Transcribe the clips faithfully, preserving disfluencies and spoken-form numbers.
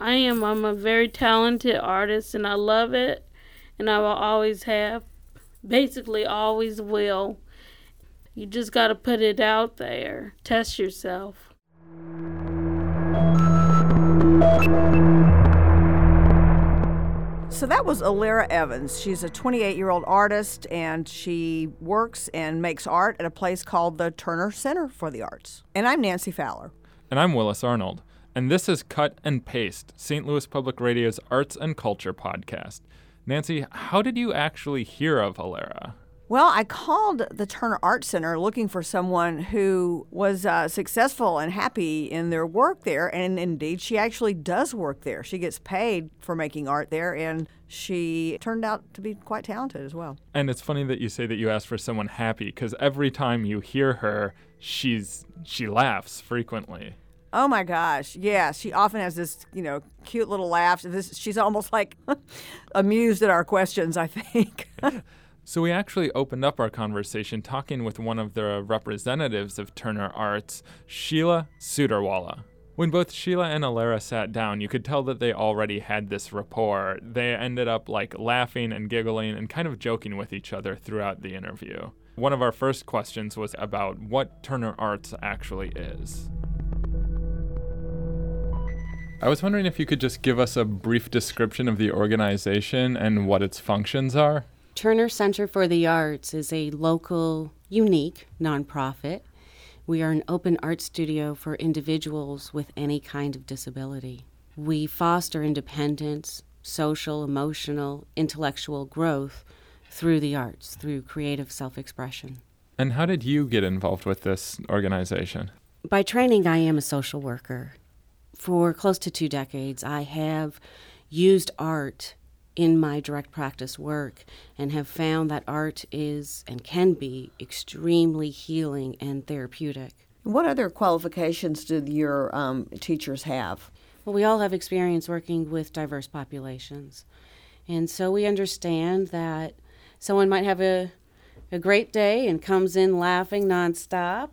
I am. I'm a very talented artist, and I love it, and I will always have. Basically, always will. You just got to put it out there. Test yourself. So that was Alera Evans. She's a twenty-eight-year-old artist, and she works and makes art at a place called the Turner Center for the Arts. And I'm Nancy Fowler. And I'm Willis Arnold. And this is Cut and Paste, Saint Louis Public Radio's arts and culture podcast. Nancy, how did you actually hear of Alera? Well, I called the Turner Art Center looking for someone who was uh, successful and happy in their work there, and indeed, she actually does work there. She gets paid for making art there, and she turned out to be quite talented as well. And it's funny that you say that you asked for someone happy, because every time you hear her, she's she laughs frequently. Oh my gosh, yeah, she often has this, you know, cute little laugh. This, she's almost like amused at our questions, I think. So we actually opened up our conversation talking with one of the representatives of Turner Arts, Sheila Sudarwala. When both Sheila and Alera sat down, you could tell that they already had this rapport. They ended up like laughing and giggling and kind of joking with each other throughout the interview. One of our first questions was about what Turner Arts actually is. I was wondering if you could just give us a brief description of the organization and what its functions are. Turner Center for the Arts is a local, unique nonprofit. We are an open art studio for individuals with any kind of disability. We foster independence, social, emotional, intellectual growth through the arts, through creative self-expression. And how did you get involved with this organization? By training, I am a social worker. For close to two decades, I have used art in my direct practice work and have found that art is and can be extremely healing and therapeutic. What other qualifications do your um, teachers have? Well, we all have experience working with diverse populations. And so we understand that someone might have a, a great day and comes in laughing nonstop.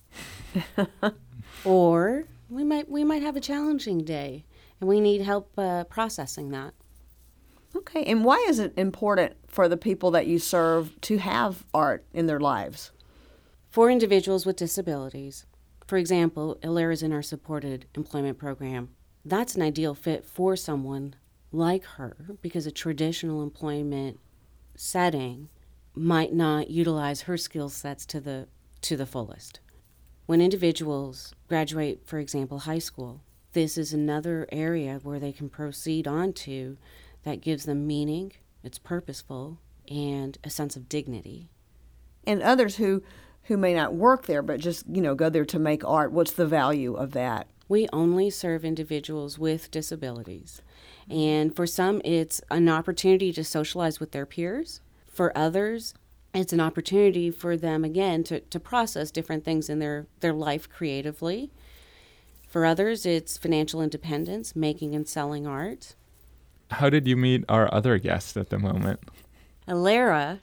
Or we might we might have a challenging day and we need help uh, processing that. Okay, and why is it important for the people that you serve to have art in their lives? For individuals with disabilities, for example, Alera's in our supported employment program. That's an ideal fit for someone like her because a traditional employment setting might not utilize her skill sets to the to the fullest. When individuals graduate, for example, high school, this is another area where they can proceed on to that gives them meaning, it's purposeful, and a sense of dignity. And others who, who may not work there but just, you know, go there to make art, what's the value of that? We only serve individuals with disabilities. And for some, it's an opportunity to socialize with their peers. For others, it's an opportunity for them, again, to, to process different things in their, their life creatively. For others, it's financial independence, making and selling art. How did you meet our other guest at the moment? Alera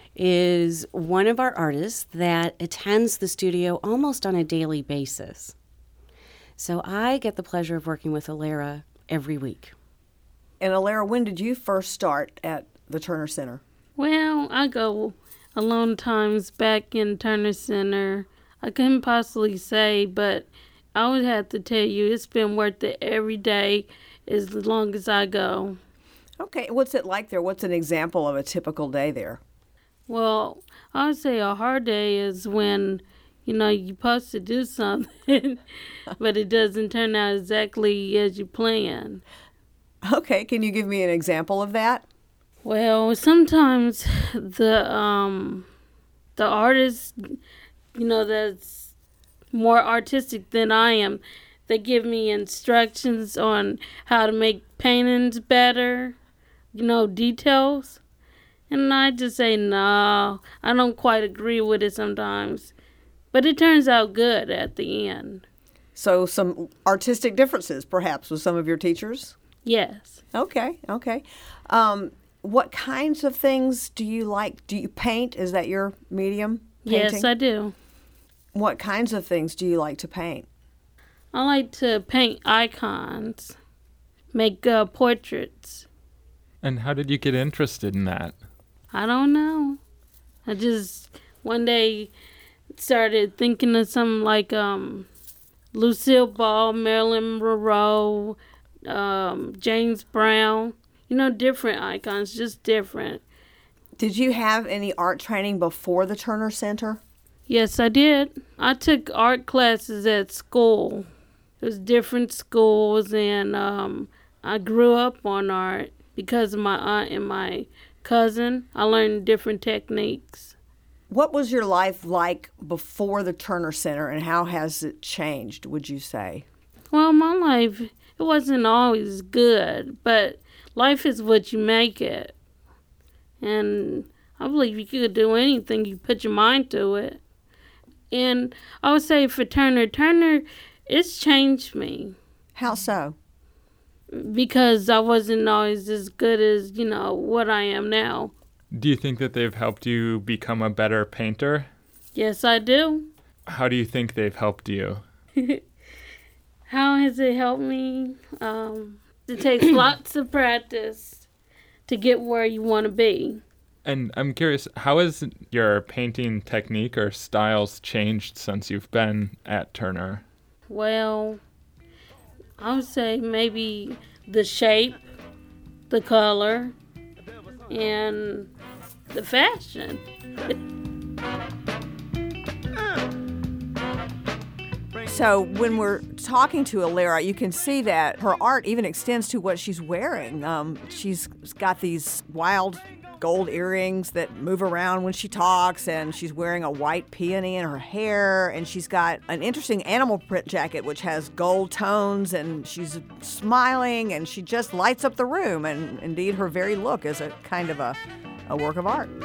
is one of our artists that attends the studio almost on a daily basis. So I get the pleasure of working with Alera every week. And Alera, when did you first start at the Turner Center? Well, I go a long times back in Turner Center. I couldn't possibly say, but I would have to tell you it's been worth it every day as long as I go. Okay, what's it like there? What's an example of a typical day there? Well, I would say a hard day is when, you know, you're supposed to do something, but it doesn't turn out exactly as you plan. Okay, can you give me an example of that? Well, sometimes the um the artist, you know, that's more artistic than I am, they give me instructions on how to make paintings better, you know, details. And I just say, no, I don't quite agree with it sometimes. But it turns out good at the end. So some artistic differences, perhaps, with some of your teachers? Yes. Okay, okay. Um, what kinds of things do you like? Do you paint? Is that your medium? Painting? Yes, I do. What kinds of things do you like to paint? I like to paint icons, make uh, portraits. And how did you get interested in that? I don't know. I just one day started thinking of something like um, Lucille Ball, Marilyn Monroe, um, James Brown. You know, different icons, just different. Did you have any art training before the Turner Center? Yes, I did. I took art classes at school. It was different schools, and um, I grew up on art because of my aunt and my cousin. I learned different techniques. What was your life like before the Turner Center, and how has it changed, would you say? Well, my life, it wasn't always good, but life is what you make it. And I believe you could do anything you put your mind to it. And I would say for Turner, Turner, it's changed me. How so? Because I wasn't always as good as, you know, what I am now. Do you think that they've helped you become a better painter? Yes, I do. How do you think they've helped you? How has it helped me? Um, it takes lots of practice to get where you want to be. And I'm curious, how has your painting technique or styles changed since you've been at Turner? Well, I would say maybe the shape, the color, and the fashion. So when we're talking to Alera, you can see that her art even extends to what she's wearing. Um, she's got these wild gold earrings that move around when she talks, and she's wearing a white peony in her hair, and she's got an interesting animal print jacket which has gold tones, and she's smiling, and she just lights up the room, and indeed her very look is a kind of a, a work of art.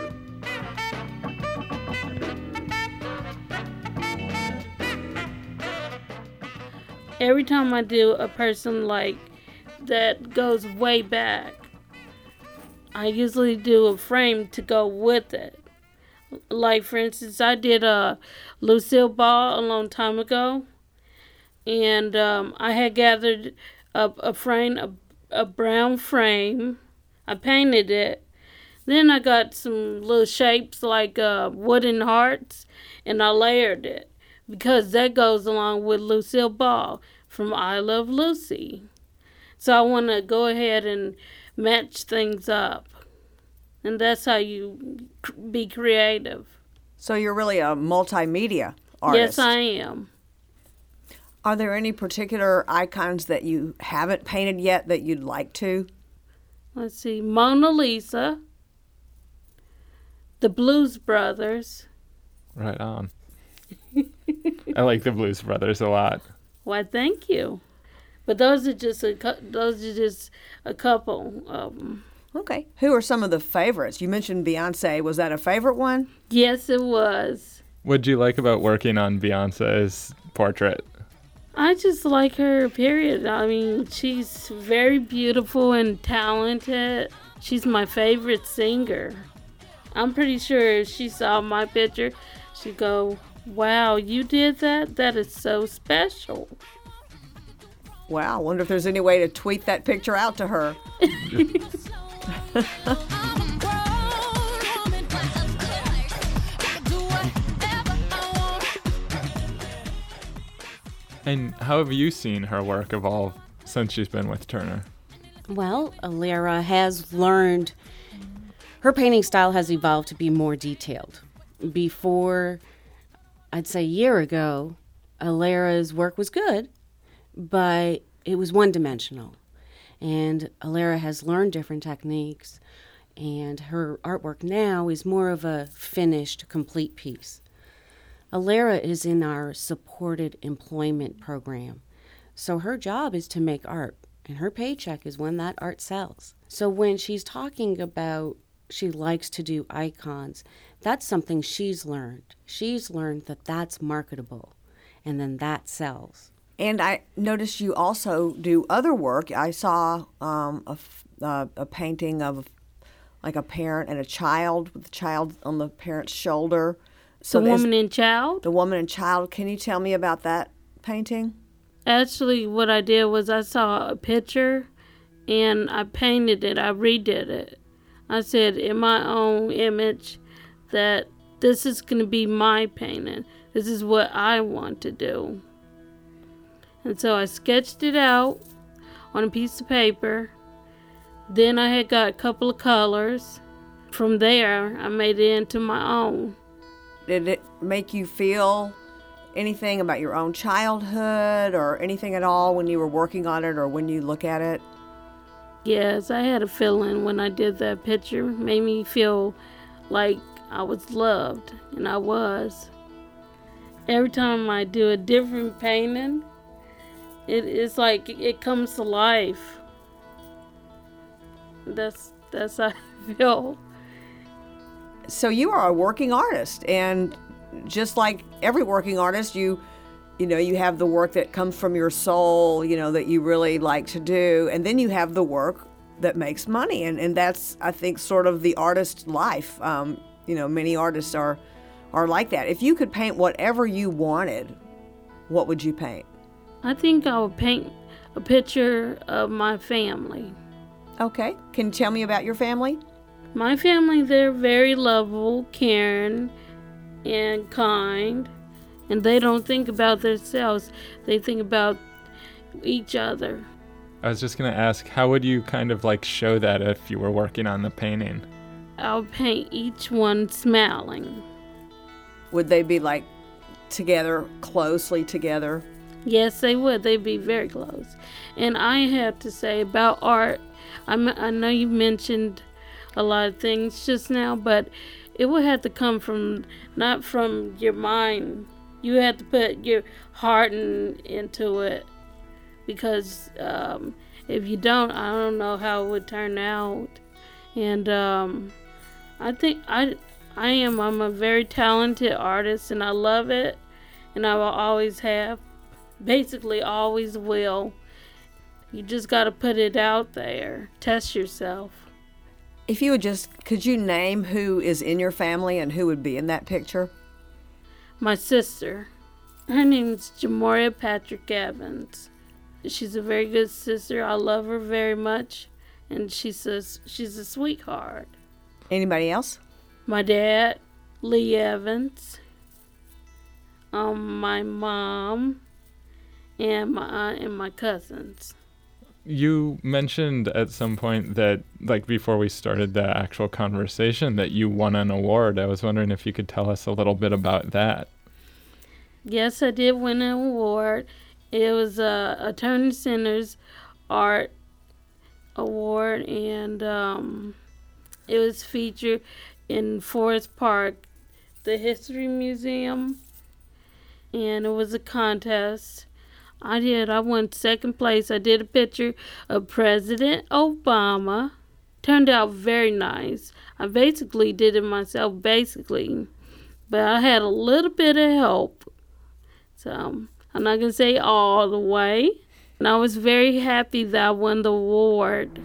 Every time I do a person like that goes way back, I usually do a frame to go with it. Like, for instance, I did a Lucille Ball a long time ago, and um, I had gathered a, a frame, a, a brown frame. I painted it. Then I got some little shapes like uh, wooden hearts, and I layered it, because that goes along with Lucille Ball from I Love Lucy. So I want to go ahead and match things up. And that's how you be creative. So you're really a multimedia artist. Yes, I am. Are there any particular icons that you haven't painted yet that you'd like to? Let's see. Mona Lisa. The Blues Brothers. Right on. I like the Blues Brothers a lot. Why, thank you. But those are just a cu- those are just a couple of them. Okay. Who are some of the favorites? You mentioned Beyonce. Was that a favorite one? Yes, it was. What'd you like about working on Beyonce's portrait? I just like her, period. I mean, she's very beautiful and talented. She's my favorite singer. I'm pretty sure if she saw my picture, she'd go, wow, you did that? That is so special. Wow, I wonder if there's any way to tweet that picture out to her. And how have you seen her work evolve since she's been with Turner? Well, Alera has learned, her painting style has evolved to be more detailed. Before, I'd say a year ago, Alera's work was good, but it was one-dimensional. And Alera has learned different techniques, and her artwork now is more of a finished, complete piece. Alera is in our supported employment program, so her job is to make art, and her paycheck is when that art sells. So when she's talking about she likes to do icons, that's something she's learned. She's learned that that's marketable, and then that sells. And I noticed you also do other work. I saw um, a, uh, a painting of like a parent and a child with the child on the parent's shoulder. So the woman and child? The woman and child. Can you tell me about that painting? Actually, what I did was I saw a picture, and I painted it. I redid it. I said in my own image that this is going to be my painting. This is what I want to do. And so I sketched it out on a piece of paper. Then I had got a couple of colors. From there, I made it into my own. Did it make you feel anything about your own childhood or anything at all when you were working on it or when you look at it? Yes, I had a feeling when I did that picture. It made me feel like I was loved, and I was. Every time I do a different painting, it, it's like it comes to life. That's, that's how I feel. So you are a working artist, and just like every working artist, you you know, you have the work that comes from your soul, you know, that you really like to do, and then you have the work that makes money, and, and that's, I think, sort of the artist life. Um, you know, many artists are are like that. If you could paint whatever you wanted, what would you paint? I think I would paint a picture of my family. Okay. Can you tell me about your family? My family, they're very lovable, caring, and kind. And they don't think about themselves. They think about each other. I was just going to ask, how would you kind of like show that if you were working on the painting? I'll paint each one smiling. Would they be like together, closely together? Yes, they would. They'd be very close. And I have to say about art, I'm, I know you mentioned a lot of things just now, but it would have to come from, not from your mind. You have to put your heart in, into it, because um, if you don't, I don't know how it would turn out. And um, I think I, I am. I'm a very talented artist, and I love it, and I will always have. Basically, always will. You just got to put it out there. Test yourself. If you would just, could you name who is in your family and who would be in that picture? My sister. Her name is Jamoria Patrick Evans. She's a very good sister. I love her very much, and she's a, she's a sweetheart. Anybody else? My dad, Lee Evans. Um, my mom, and my aunt and my cousins. You mentioned at some point that, like before we started the actual conversation, that you won an award. I was wondering if you could tell us a little bit about that. Yes, I did win an award. It was a, a Turner Center's Art Award, and um, it was featured in Forest Park, the History Museum, and it was a contest. I did. I won second place. I did a picture of President Obama. Turned out very nice. I basically did it myself, basically. But I had a little bit of help. So I'm not going to say all the way. And I was very happy that I won the award.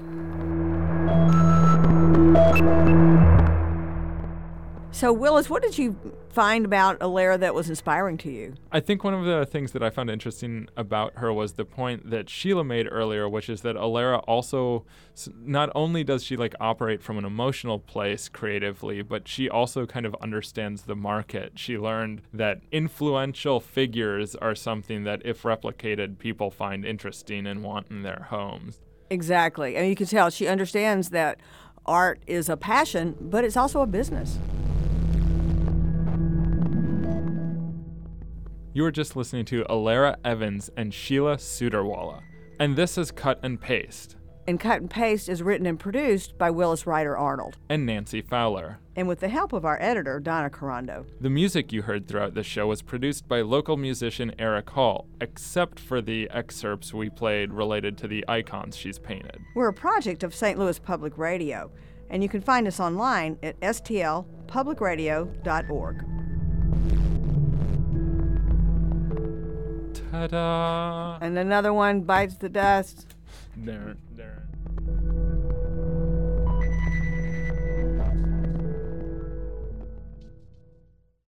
So, Willis, what did you find about Alara that was inspiring to you? I think one of the things that I found interesting about her was the point that Sheila made earlier, which is that Alara also, not only does she like operate from an emotional place creatively, but she also kind of understands the market. She learned that influential figures are something that, if replicated, people find interesting and want in their homes. Exactly. And you can tell she understands that art is a passion, but it's also a business. You were just listening to Alara Evans and Sheila Sudarwala, and this is Cut and Paste. And Cut and Paste is written and produced by Willis Ryder Arnold. And Nancy Fowler. And with the help of our editor, Donna Carando. The music you heard throughout the show was produced by local musician Eric Hall, except for the excerpts we played related to the icons she's painted. We're a project of Saint Louis Public Radio, and you can find us online at s t l public radio dot org. Ta-da! And another one bites the dust. There, there.